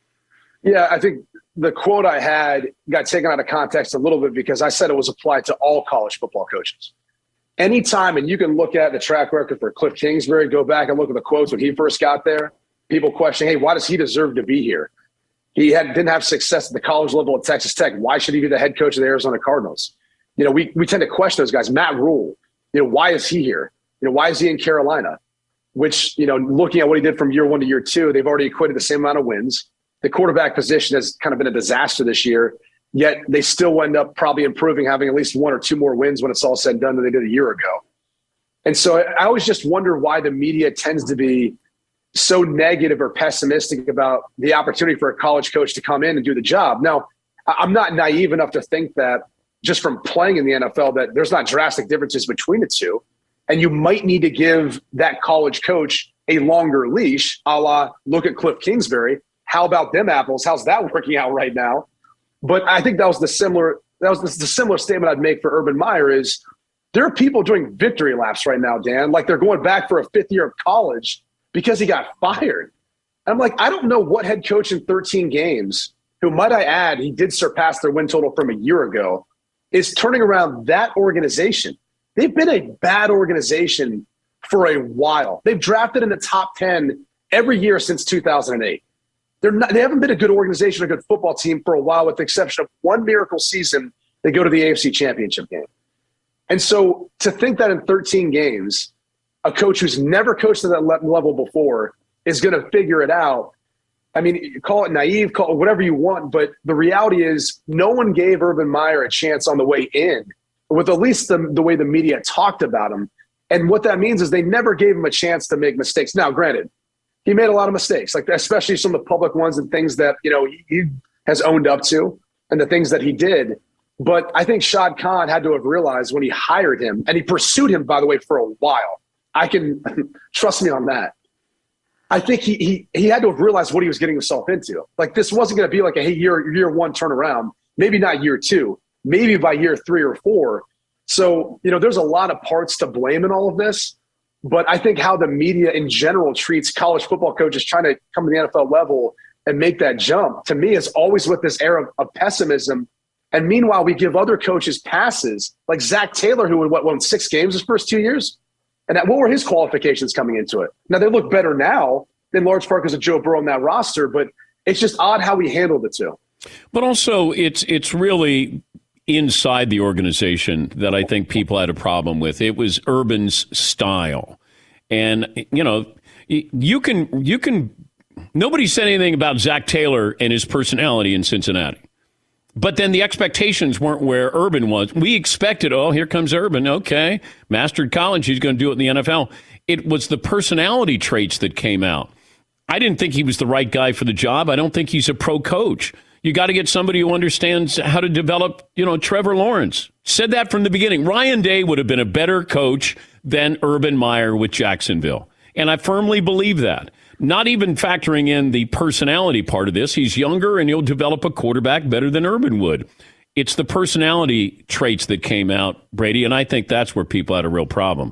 Yeah, I think the quote I had got taken out of context a little bit because I said it was applied to all college football coaches. Anytime, and you can look at the track record for Cliff Kingsbury, go back and look at the quotes when he first got there. People question, hey, why does he deserve to be here? He didn't have success at the college level at Texas Tech. Why should he be the head coach of the Arizona Cardinals? We tend to question those guys. Matt Rule, why is he here? Why is he in Carolina? Which, looking at what he did from year one to year two, they've already equated the same amount of wins. The quarterback position has kind of been a disaster this year, yet they still end up probably improving, having at least one or two more wins when it's all said and done than they did a year ago. And so I always just wonder why the media tends to be so negative or pessimistic about the opportunity for a college coach to come in and do the job. Now, I'm not naive enough to think that just from playing in the NFL that there's not drastic differences between the two. And you might need to give that college coach a longer leash, a la look at Cliff Kingsbury. How about them apples? How's that working out right now? But I think that was the similar statement I'd make for Urban Meyer is there are people doing victory laps right now, Dan, like they're going back for a fifth year of college because he got fired. And I'm like, I don't know what head coach in 13 games, who might I add, he did surpass their win total from a year ago, is turning around that organization. They've been a bad organization for a while. They've drafted in the top 10 every year since 2008. They haven't been a good organization, a good football team for a while, with the exception of one miracle season. They go to the AFC Championship game. And so to think that in 13 games, a coach who's never coached at that level before is going to figure it out. I mean, call it naive, call it whatever you want, but the reality is no one gave Urban Meyer a chance on the way in, with at least the way the media talked about him. And what that means is they never gave him a chance to make mistakes. Now, granted, he made a lot of mistakes, like especially some of the public ones and things that, he has owned up to and the things that he did. But I think Shad Khan had to have realized when he hired him, and he pursued him, by the way, for a while. I can trust me on that. I think he had to have realized what he was getting himself into. Like, this wasn't going to be like a year one turnaround, maybe not year two, maybe by year 3 or 4. So, there's a lot of parts to blame in all of this. But I think how the media in general treats college football coaches trying to come to the NFL level and make that jump, to me, is always with this air of pessimism. And meanwhile, we give other coaches passes, like Zach Taylor, who won 6 games his first 2 years. And what were his qualifications coming into it? Now, they look better now in large part because of Joe Burrow on that roster, but it's just odd how we handled it too. But also, it's really inside the organization that I think people had a problem with. It was Urban's style. And, you can nobody said anything about Zach Taylor and his personality in Cincinnati. But then the expectations weren't where Urban was. We expected, here comes Urban. Okay, mastered college. He's going to do it in the NFL. It was the personality traits that came out. I didn't think he was the right guy for the job. I don't think he's a pro coach. You got to get somebody who understands how to develop, Trevor Lawrence. Said that from the beginning. Ryan Day would have been a better coach than Urban Meyer with Jacksonville. And I firmly believe that. Not even factoring in the personality part of this. He's younger and he'll develop a quarterback better than Urban would. It's the personality traits that came out, Brady, and I think that's where people had a real problem.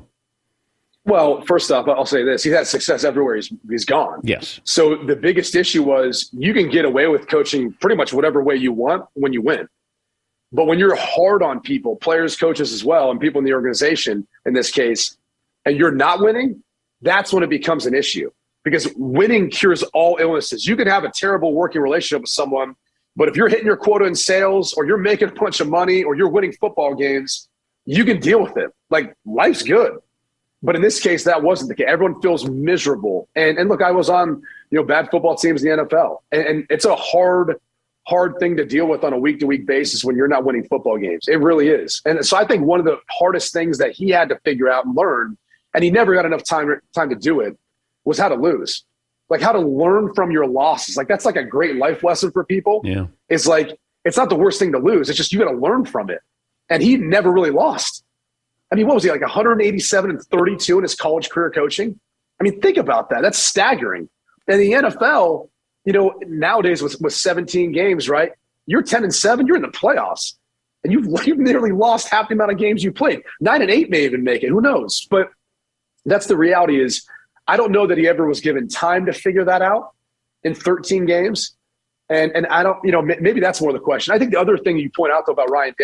Well, first off, I'll say this. He's had success everywhere he's gone. Yes. So the biggest issue was you can get away with coaching pretty much whatever way you want when you win. But when you're hard on people, players, coaches as well, and people in the organization in this case, and you're not winning, that's when it becomes an issue. Because winning cures all illnesses. You can have a terrible working relationship with someone, but if you're hitting your quota in sales or you're making a bunch of money or you're winning football games, you can deal with it. Like, life's good. But in this case, that wasn't the case. Everyone feels miserable. And look, I was on, bad football teams in the NFL. And it's a hard thing to deal with on a week-to-week basis when you're not winning football games. It really is. And so I think one of the hardest things that he had to figure out and learn, and he never got enough time to do it, was how to lose. Like, how to learn from your losses. Like, that's like a great life lesson for people. Yeah. It's like, it's not the worst thing to lose. It's just you got to learn from it. And he never really lost. I mean, what was he, like 187-32 in his college career coaching? I mean, think about that. That's staggering. And the NFL, nowadays with 17 games, right? You're 10-7, you're in the playoffs. And you've nearly lost half the amount of games you played. 9-8 may even make it. Who knows? But that's the reality is, I don't know that he ever was given time to figure that out in 13 games. And I don't, maybe that's more the question. I think the other thing you point out, though, about Ryan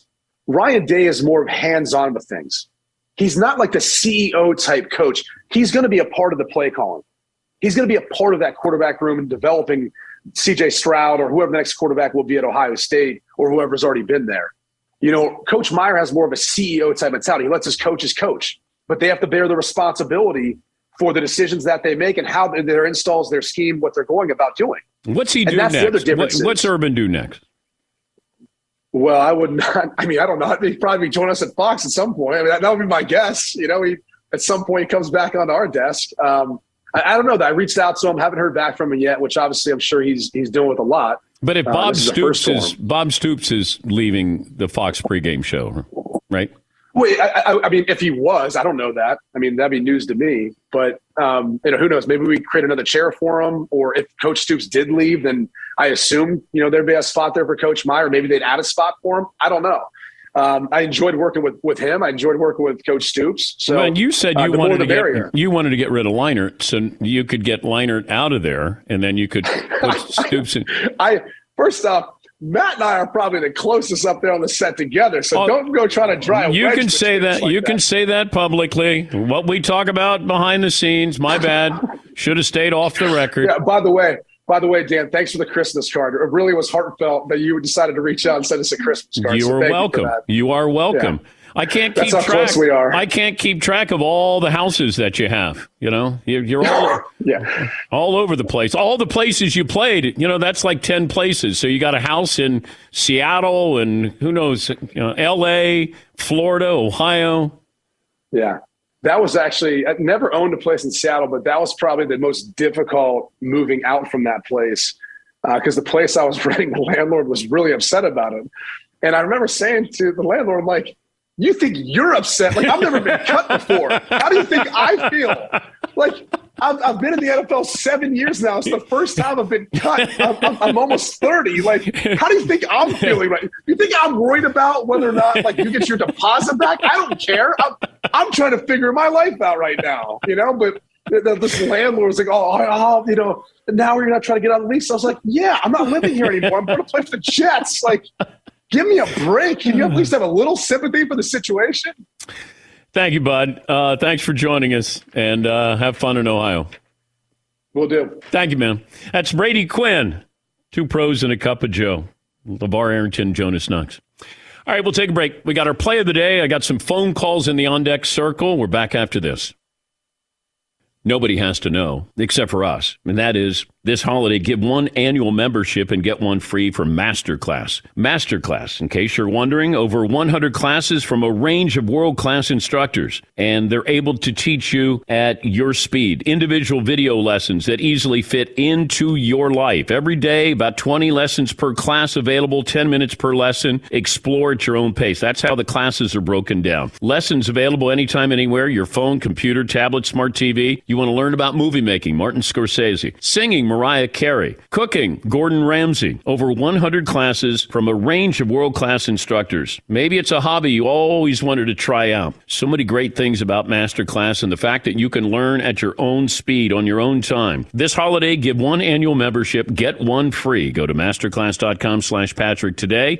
Day is more of hands-on with things. He's not like the CEO type coach. He's going to be a part of the play calling. He's going to be a part of that quarterback room and developing CJ Stroud or whoever the next quarterback will be at Ohio State or whoever's already been there. Coach Meyer has more of a CEO type mentality. He lets his coaches coach, but they have to bear the responsibility for the decisions that they make and how their installs, their scheme, what they're going about doing. What's he do next? What's Urban do next? Well, I would not. I mean, I don't know. He'd probably join us at Fox at some point. I mean, that would be my guess. He at some point he comes back onto our desk. I don't know. I reached out to him, haven't heard back from him yet, which obviously I'm sure he's dealing with a lot. But if Bob Stoops is leaving the Fox pregame show, right? Wait, I mean, if he was, I don't know that. I mean, that'd be news to me. But who knows? Maybe we create another chair for him. Or if Coach Stoops did leave, then I assume there'd be a spot there for Coach Meyer. Maybe they'd add a spot for him. I don't know. I enjoyed working with him. I enjoed working with Coach Stoops. So you said you wanted to get rid of Leinart, so you could get Leinart out of there, and then you could put Stoops in. First off, Matt and I are probably the closest up there on the set together, so don't go trying to drive. You can say that. You can say that publicly. What we talk about behind the scenes, my bad. Should have stayed off the record. Yeah. By the way, Dan, thanks for the Christmas card. It really was heartfelt that you decided to reach out and send us a Christmas card. You are welcome. You are welcome. Yeah. I can't keep track. Close we are. I can't keep track of all the houses that you have. You're all all over the place. All the places you played. That's like 10 places. So you got a house in Seattle and who knows, L.A., Florida, Ohio. Yeah, that was actually I never owned a place in Seattle, but that was probably the most difficult moving out from that place because the place I was renting, the landlord was really upset about it, and I remember saying to the landlord, I'm like, you think you're upset? Like, I've never been cut before. How do you think I feel? Like, I've been in the NFL 7 years now. It's the first time I've been cut. I'm almost 30. Like, how do you think I'm feeling right? You think I'm worried about whether or not, like, you get your deposit back? I don't care. I'm trying to figure my life out right now, But this landlord was like, now we're not trying to get on the lease. I was like, yeah, I'm not living here anymore. I'm going to play for the Jets. Like, give me a break. Can you at least have a little sympathy for the situation? Thank you, bud. Thanks for joining us, and have fun in Ohio. Will do. Thank you, man. That's Brady Quinn. 2 pros and a cup of Joe. LeVar Arrington, Jonas Knox. All right, we'll take a break. We got our play of the day. I got some phone calls in the on-deck circle. We're back after this. Nobody has to know, except for us, and that is this holiday, give 1 annual membership and get 1 free for Masterclass. Masterclass, in case you're wondering, over 100 classes from a range of world-class instructors, and they're able to teach you at your speed. Individual video lessons that easily fit into your life. Every day, about 20 lessons per class available, 10 minutes per lesson. Explore at your own pace. That's how the classes are broken down. Lessons available anytime, anywhere, your phone, computer, tablet, smart TV. You want to learn about movie making, Martin Scorsese. Singing, Mariah Carey. Cooking, Gordon Ramsay. Over 100 classes from a range of world-class instructors. Maybe it's a hobby you always wanted to try out. So many great things about Masterclass and the fact that you can learn at your own speed on your own time. This holiday, give 1 annual membership, get 1 free. Go to masterclass.com/Patrick today.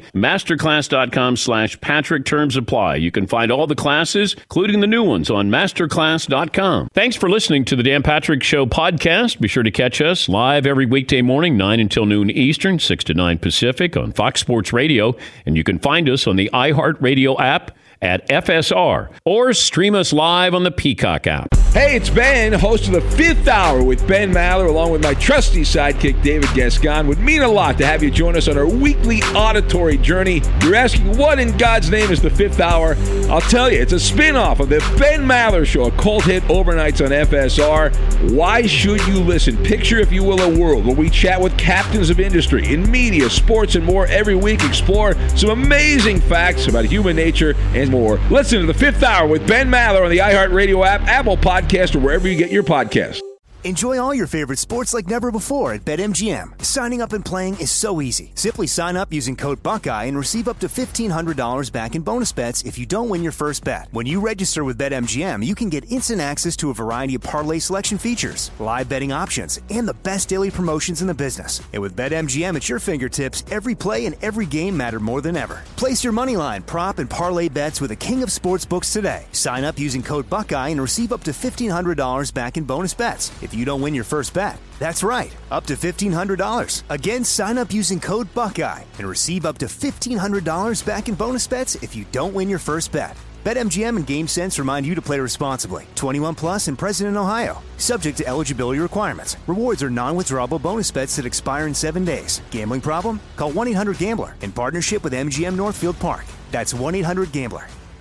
Masterclass.com/Patrick. Terms apply. You can find all the classes, including the new ones, on masterclass.com. Thanks for listening to the Dan Patrick Show podcast. Be sure to catch us live every weekday morning, 9 until noon Eastern, 6 to 9 Pacific on Fox Sports Radio. And you can find us on the iHeartRadio app at FSR or stream us live on the Peacock app. Hey, it's Ben, host of the 5th Hour with Ben Maller, along with my trusty sidekick, David Gascon. Would mean a lot to have you join us on our weekly auditory journey. You're asking, what in God's name is the 5th Hour? I'll tell you, it's a spin-off of the Ben Maller Show, a cult hit overnights on FSR. Why should you listen? Picture, if you will, a world where we chat with captains of industry in media, sports, and more every week. Explore some amazing facts about human nature and more. Listen to the 5th Hour with Ben Maller on the iHeartRadio app, Apple Podcast, or wherever you get your podcasts. Enjoy all your favorite sports like never before at BetMGM. Signing up and playing is so easy. Simply sign up using code Buckeye and receive up to $1,500 back in bonus bets if you don't win your first bet. When you register with BetMGM, you can get instant access to a variety of parlay selection features, live betting options, and the best daily promotions in the business. And with BetMGM at your fingertips, every play and every game matter more than ever. Place your moneyline, prop, and parlay bets with the king of sportsbooks today. Sign up using code Buckeye and receive up to $1,500 back in bonus bets if you don't win your first bet. That's right, up to $1,500. Again, sign up using code Buckeye and receive up to $1,500 back in bonus bets if you don't win your first bet. BetMGM and GameSense remind you to play responsibly. 21 plus and present in Ohio. Subject to eligibility requirements. Rewards are non-withdrawable bonus bets that expire in 7 days. Gambling problem? Call 1-800-GAMBLER in partnership with MGM Northfield Park. That's 1-800-GAMBLER.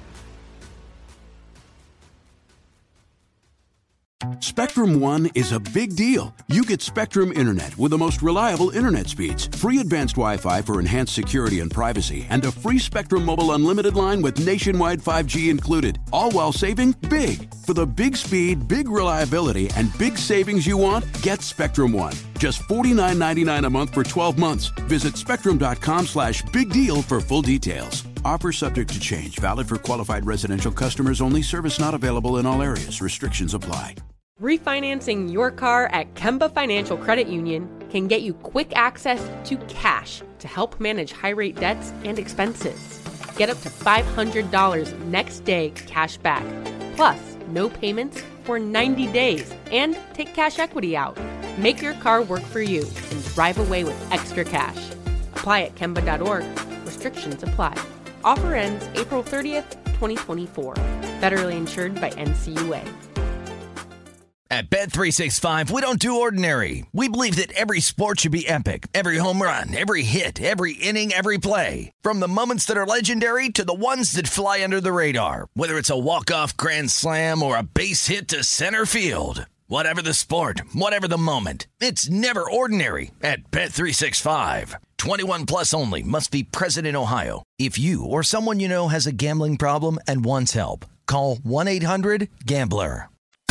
Spectrum One is a big deal. You get Spectrum Internet with the most reliable internet speeds, free advanced Wi-Fi for enhanced security and privacy, and a free Spectrum Mobile Unlimited line with nationwide 5G included, all while saving big. For the big speed, big reliability, and big savings you want, get Spectrum One. Just $49.99 a month for 12 months. Visit spectrum.com/big deal for full details. Offer subject to change. Valid for qualified residential customers only. Service not available in all areas. Restrictions apply. Refinancing your car at Kemba Financial Credit Union can get you quick access to cash to help manage high-rate debts and expenses. Get up to $500 next day cash back, plus no payments for 90 days, and take cash equity out. Make your car work for you and drive away with extra cash. Apply at Kemba.org. Restrictions apply. Offer ends April 30th, 2024. Federally insured by NCUA. At Bet365, we don't do ordinary. We believe that every sport should be epic. Every home run, every hit, every inning, every play. From the moments that are legendary to the ones that fly under the radar. Whether it's a walk-off grand slam or a base hit to center field. Whatever the sport, whatever the moment. It's never ordinary at Bet365. 21 plus only. Must be present in Ohio. If you or someone you know has a gambling problem and wants help, call 1-800-GAMBLER.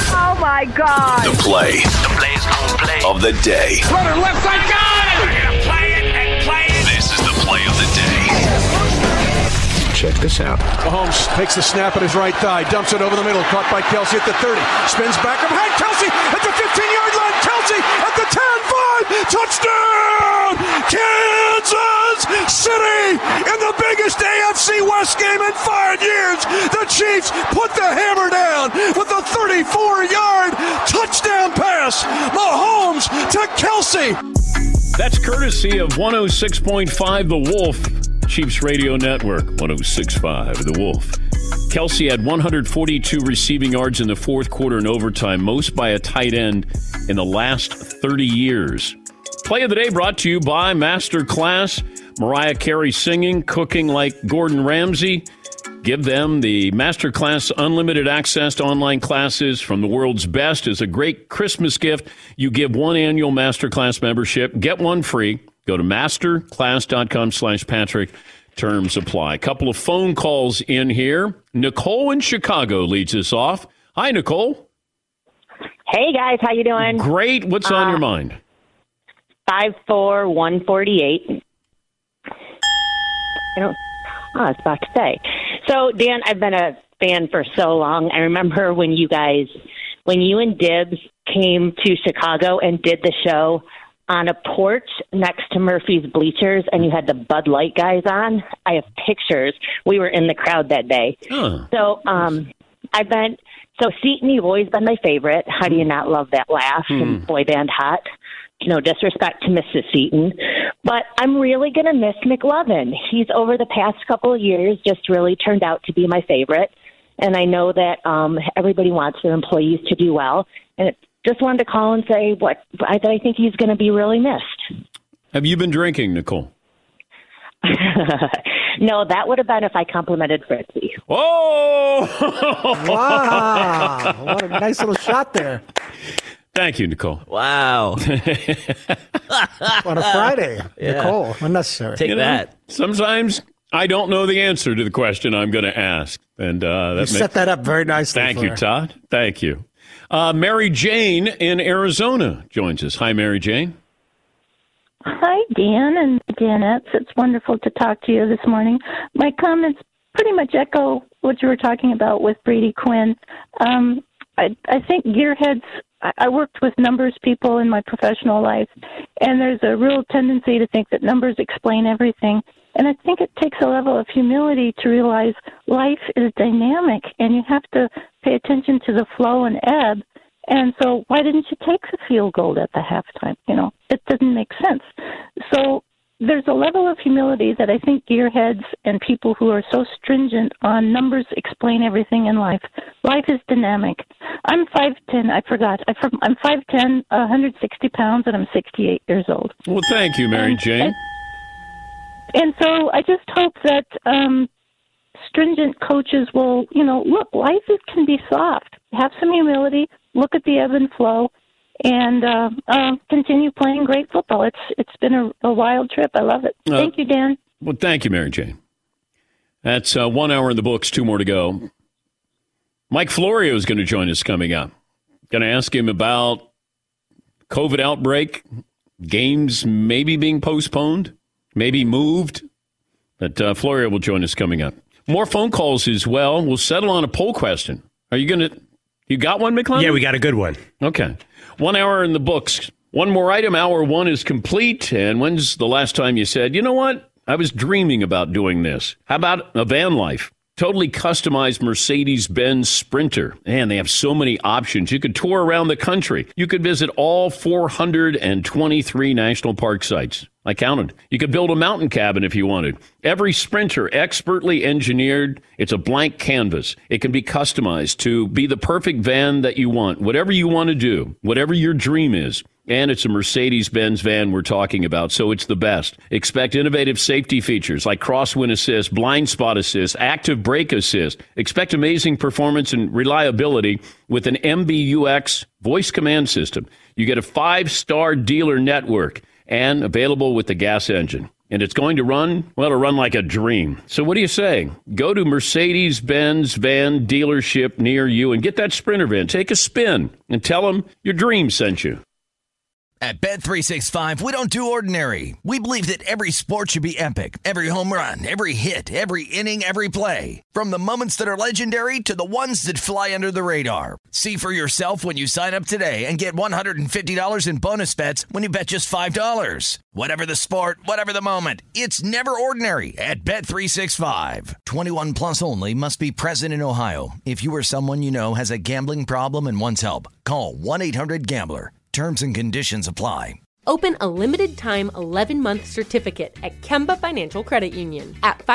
Oh, my God. The play. The play's gonna play. Of the day. Runner left side, got it! We're gonna play it and play it. This is the play of the day. Check this out. Mahomes takes the snap at his right thigh, dumps it over the middle, caught by Kelsey at the 30, spins back up behind Kelsey at the 15-yard line. Kelsey at the 10-5, touchdown! Kansas City in the biggest AFC West game in 5 years. The Chiefs put the hammer down with a 34-yard touchdown pass. Mahomes to Kelsey. That's courtesy of 106.5 The Wolf. Chiefs Radio Network, 106.5 The Wolf. Kelsey had 142 receiving yards in the fourth quarter in overtime, most by a tight end in the last 30 years. Play of the day brought to you by Masterclass. Mariah Carey singing, cooking like Gordon Ramsay. Give them the Masterclass unlimited access to online classes from the world's best as a great Christmas gift. You give one annual Masterclass membership, get one free. Go to masterclass.com/Patrick. Terms apply. A couple of phone calls in here. Nicole in Chicago leads us off. Hi, Nicole. Hey, guys. How you doing? Great. What's on your mind? 5'4", 148. I was about to say. So, Dan, I've been a fan for so long. I remember when you and Dibbs came to Chicago and did the show on a porch next to Murphy's Bleachers, and you had the Bud Light guys on. I have pictures. We were in the crowd that day. Huh. So Seton, you've always been my favorite. How do you not love that laugh? And boy band hot. No disrespect to Mrs. Seton. But I'm really going to miss McLovin. He's, over the past couple of years, just really turned out to be my favorite. And I know that everybody wants their employees to do well. And just wanted to call and say I think he's going to be really missed. Have you been drinking, Nicole? No, that would have been if I complimented Fritzy. Oh! Wow. What a nice little shot there. Thank you, Nicole. Wow. On a Friday. Yeah. Nicole, unnecessary. Take that. Sometimes I don't know the answer to the question I'm going to ask. And you set that up very nicely. Thank you, Todd. Thank you. Mary Jane in Arizona joins us. Hi, Mary Jane. Hi, Dan and Danettes. It's wonderful to talk to you this morning. My comments pretty much echo what you were talking about with Brady Quinn. I think gearheads, I worked with numbers people in my professional life, and there's a real tendency to think that numbers explain everything. And I think it takes a level of humility to realize life is dynamic, and you have to pay attention to the flow and ebb. And so why didn't you take the field goal at the halftime? It doesn't make sense. So there's a level of humility that I think gearheads and people who are so stringent on numbers explain everything in life. Life is dynamic. I'm 5'10". I forgot. I'm 5'10", 160 pounds, and I'm 68 years old. Well, thank you, Mary Jane. And so I just hope that stringent coaches will, look, life can be soft. Have some humility, look at the ebb and flow, and continue playing great football. It's been a wild trip. I love it. Thank you, Dan. Well, thank you, Mary Jane. That's 1 hour in the books, 2 more to go. Mike Florio is going to join us coming up. Going to ask him about COVID outbreak, games maybe being postponed, maybe moved. But Florio will join us coming up. More phone calls as well. We'll settle on a poll question. Are you going to... You got one, McClellan? Yeah, we got a good one. Okay. 1 hour in the books. One more item. Hour 1 is complete. And when's the last time you said, you know what? I was dreaming about doing this. How about a van life? Totally customized Mercedes-Benz Sprinter. Man, they have so many options. You could tour around the country. You could visit all 423 national park sites. I counted. You could build a mountain cabin if you wanted. Every Sprinter, expertly engineered. It's a blank canvas. It can be customized to be the perfect van that you want. Whatever you want to do, whatever your dream is. And it's a Mercedes-Benz van we're talking about, so it's the best. Expect innovative safety features like crosswind assist, blind spot assist, active brake assist. Expect amazing performance and reliability with an MBUX voice command system. You get a 5-star dealer network and available with the gas engine. And it's going to run, well, it'll run like a dream. So what do you say? Go to Mercedes-Benz van dealership near you and get that Sprinter van. Take a spin and tell them your dream sent you. At Bet365, we don't do ordinary. We believe that every sport should be epic. Every home run, every hit, every inning, every play. From the moments that are legendary to the ones that fly under the radar. See for yourself when you sign up today and get $150 in bonus bets when you bet just $5. Whatever the sport, whatever the moment, it's never ordinary at Bet365. 21 plus only. Must be present in Ohio. If you or someone you know has a gambling problem and wants help, call 1-800-GAMBLER. Terms and conditions apply. Open a limited-time 11-month certificate at Kemba Financial Credit Union. At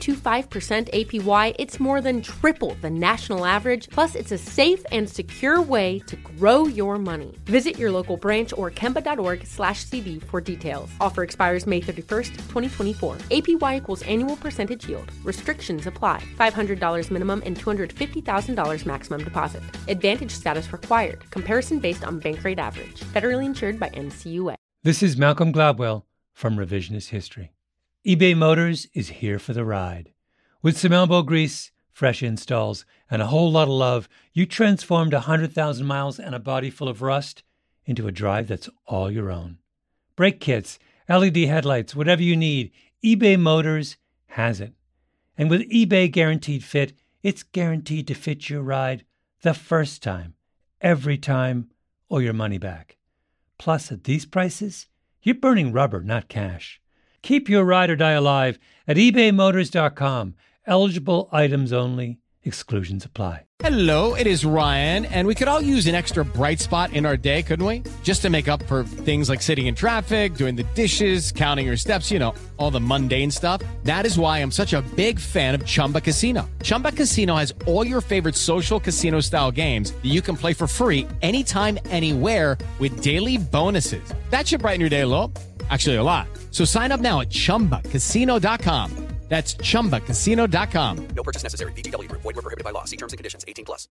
5.25% APY, it's more than triple the national average, plus it's a safe and secure way to grow your money. Visit your local branch or kemba.org/cb for details. Offer expires May 31st, 2024. APY equals annual percentage yield. Restrictions apply. $500 minimum and $250,000 maximum deposit. Advantage status required. Comparison based on bank rate average. Federally insured by NCUA. This is Malcolm Gladwell from Revisionist History. eBay Motors is here for the ride. With some elbow grease, fresh installs, and a whole lot of love, you transformed 100,000 miles and a body full of rust into a drive that's all your own. Brake kits, LED headlights, whatever you need, eBay Motors has it. And with eBay Guaranteed Fit, it's guaranteed to fit your ride the first time, every time, or your money back. Plus, at these prices, you're burning rubber, not cash. Keep your ride or die alive at ebaymotors.com. Eligible items only. Exclusions apply. Hello, it is Ryan, and we could all use an extra bright spot in our day, couldn't we? Just to make up for things like sitting in traffic, doing the dishes, counting your steps, you know, all the mundane stuff. That is why I'm such a big fan of Chumba Casino. Chumba Casino has all your favorite social casino-style games that you can play for free anytime, anywhere with daily bonuses. That should brighten your day a little. Actually, a lot. So sign up now at ChumbaCasino.com. That's ChumbaCasino.com. No purchase necessary. VGW Group. Void where prohibited by law. See terms and conditions. 18+.